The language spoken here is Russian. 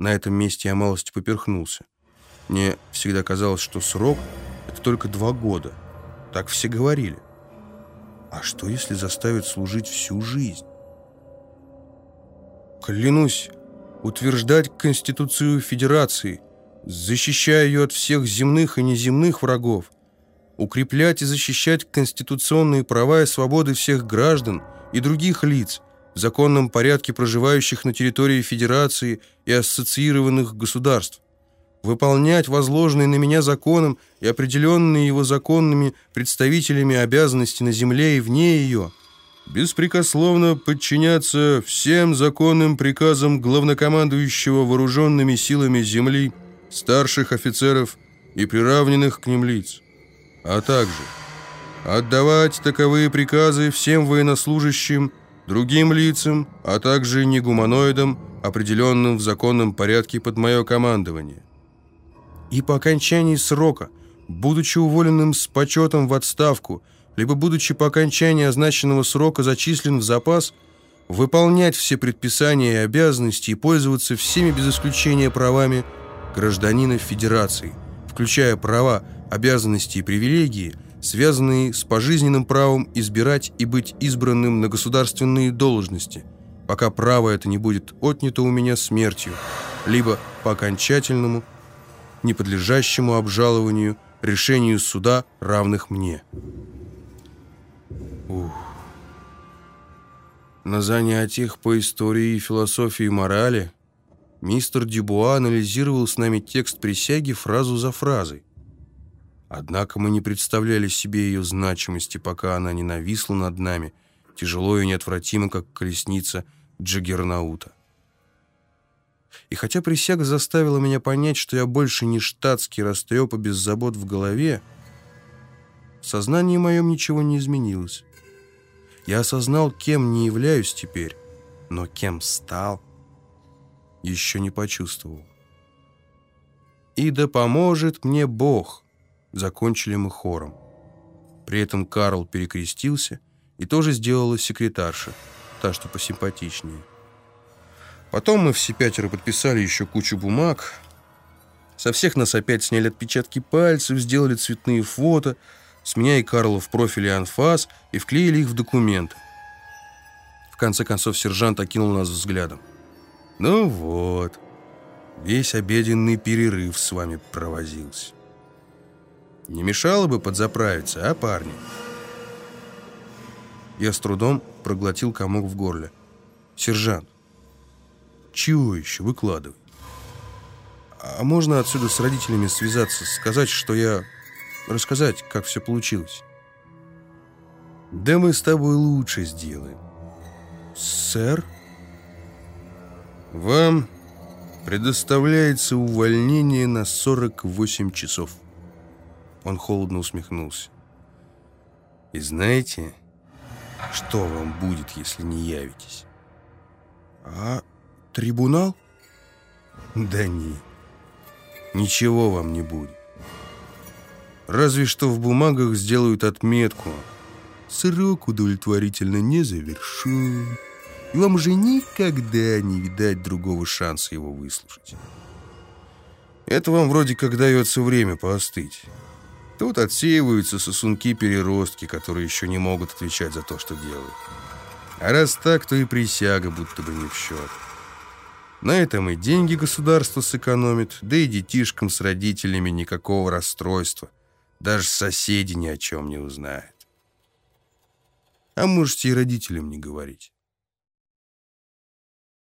На этом месте я малость поперхнулся. Мне всегда казалось, что срок — это только 2 года. Так все говорили. А что, если заставят служить всю жизнь? Клянусь утверждать Конституцию Федерации, защищая ее от всех земных и неземных врагов, укреплять и защищать конституционные права и свободы всех граждан и других лиц, в законном порядке проживающих на территории Федерации и ассоциированных государств, выполнять возложенные на меня законом и определенные его законными представителями обязанности на земле и вне ее, беспрекословно подчиняться всем законным приказам главнокомандующего вооруженными силами земли, старших офицеров и приравненных к ним лиц, а также отдавать таковые приказы всем военнослужащим, другим лицам, а также негуманоидам, определенным в законном порядке под мое командование. И по окончании срока, будучи уволенным с почетом в отставку, либо будучи по окончании означенного срока зачислен в запас, выполнять все предписания и обязанности и пользоваться всеми без исключения правами гражданина Федерации, включая права, обязанности и привилегии, связанные с пожизненным правом избирать и быть избранным на государственные должности, пока право это не будет отнято у меня смертью, либо по окончательному, не подлежащему обжалованию решению суда, равных мне. На занятиях по истории и философии морали мистер Дюбуа анализировал с нами текст присяги фразу за фразой. Однако мы не представляли себе ее значимости, пока она не нависла над нами, тяжело и неотвратимо, как колесница Джаггернаута. И хотя присяга заставила меня понять, что я больше не штатский растрепа без забот в голове, в сознании моем ничего не изменилось. Я осознал, кем не являюсь теперь, но кем стал, еще не почувствовал. «И да поможет мне Бог», закончили мы хором. При этом Карл перекрестился и тоже сделала секретарша, та, что посимпатичнее. Потом мы все 5 подписали еще кучу бумаг. Со всех нас опять сняли отпечатки пальцев, сделали цветные фото, с меня и Карла в профиле анфас и вклеили их в документы. В конце концов сержант окинул нас взглядом. «Ну вот, весь обеденный перерыв с вами провозился. Не мешало бы подзаправиться, а, парни?» Я с трудом проглотил комок в горле. «Сержант, чего еще? Выкладывай. А можно отсюда с родителями связаться, сказать, что я... рассказать, как все получилось?» «Да мы с тобой лучше сделаем». «Сэр?» «Вам предоставляется увольнение на 48 часов». Он холодно усмехнулся. «И знаете, что вам будет, если не явитесь?» «А трибунал?» «Да нет, ничего вам не будет. Разве что в бумагах сделают отметку: срок удовлетворительно не завершен, и вам уже никогда не видать другого шанса его выслушать. Это вам вроде как дается время поостыть. Тут отсеиваются сосунки-переростки, которые еще не могут отвечать за то, что делают. А раз так, то и присяга будто бы не в счет. На этом и деньги государство сэкономит, да и детишкам с родителями никакого расстройства. Даже соседи ни о чем не узнают. А можете и родителям не говорить.